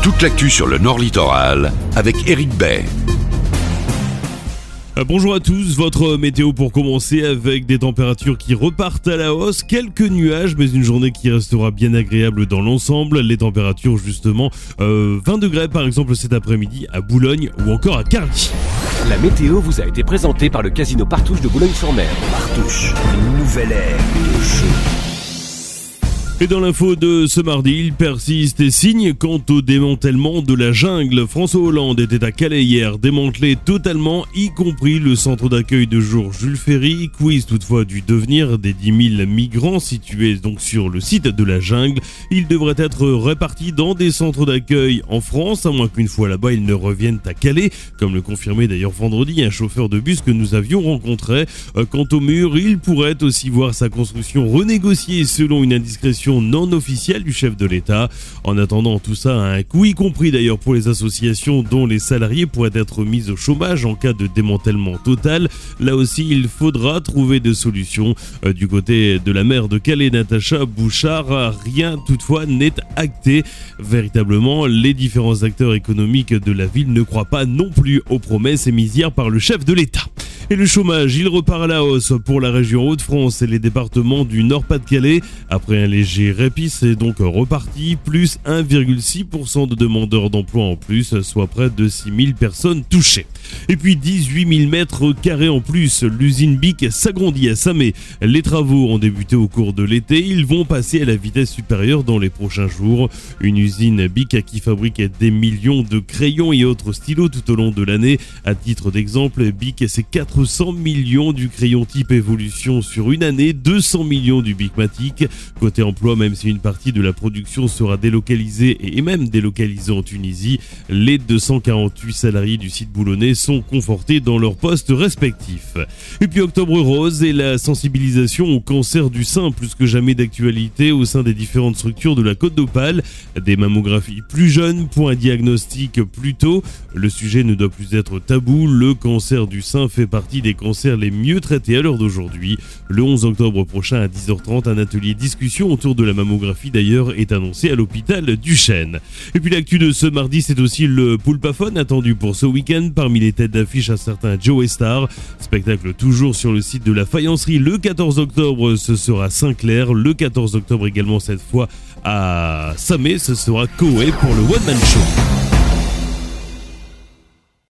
Toute l'actu sur le Nord Littoral avec Éric Bay. Bonjour à tous, votre météo pour commencer avec des températures qui repartent à la hausse, quelques nuages mais une journée qui restera bien agréable dans l'ensemble. Les températures justement 20 degrés par exemple cet après-midi à Boulogne ou encore à Carly. La météo vous a été présentée par le Casino Partouche de Boulogne-sur-Mer. Partouche, une nouvelle ère de jeu. Et dans l'info de ce mardi, il persiste et signe quant au démantèlement de la jungle. François Hollande était à Calais hier, démantelé totalement, y compris le centre d'accueil de jour Jules Ferry. Quiz toutefois du devenir des 10 000 migrants situés donc sur le site de la jungle. Ils devraient être répartis dans des centres d'accueil en France, à moins qu'une fois là-bas, ils ne reviennent à Calais, comme le confirmait d'ailleurs vendredi un chauffeur de bus que nous avions rencontré. Quant au mur, il pourrait aussi voir sa construction renégociée selon une indiscrétion non officielle du chef de l'État. En attendant, tout ça a un coût, y compris d'ailleurs pour les associations dont les salariés pourraient être mis au chômage en cas de démantèlement total. Là aussi, il faudra trouver des solutions. Du côté de la maire de Calais, Natacha Bouchard, rien toutefois n'est acté. Véritablement, les différents acteurs économiques de la ville ne croient pas non plus aux promesses émises hier par le chef de l'État. Et le chômage, il repart à la hausse pour la région Hauts-de-France et les départements du Nord-Pas-de-Calais. Après un léger répit, c'est donc reparti, plus 1,6% de demandeurs d'emploi en plus, soit près de 6 000 personnes touchées. Et puis 18 000 mètres carrés en plus, l'usine BIC s'agrandit à Samé. Les travaux ont débuté au cours de l'été, ils vont passer à la vitesse supérieure dans les prochains jours. Une usine BIC qui fabrique des millions de crayons et autres stylos tout au long de l'année. À titre d'exemple, BIC c'est 400 millions du crayon type Evolution sur une année, 200 millions du Bicmatic. Côté emploi, même si une partie de la production sera délocalisée et même délocalisée en Tunisie, les 248 salariés du site boulonnais sont confortés dans leurs postes respectifs. Et puis Octobre Rose et la sensibilisation au cancer du sein, plus que jamais d'actualité au sein des différentes structures de la Côte d'Opale. Des mammographies plus jeunes pour un diagnostic plus tôt. Le sujet ne doit plus être tabou, le cancer du sein fait partie des cancers les mieux traités à l'heure d'aujourd'hui. Le 11 octobre prochain à 10h30, un atelier discussion autour de la mammographie d'ailleurs est annoncé à l'hôpital du Chêne. Et puis l'actu de ce mardi, c'est aussi le Poulpaphone attendu pour ce week-end. Parmi les têtes d'affiche, un certain Joey Star. Spectacle toujours sur le site de la Faïencerie. Le 14 octobre, ce sera Saint-Clair. Le 14 octobre également cette fois à Samé, ce sera Koé pour le One Man Show.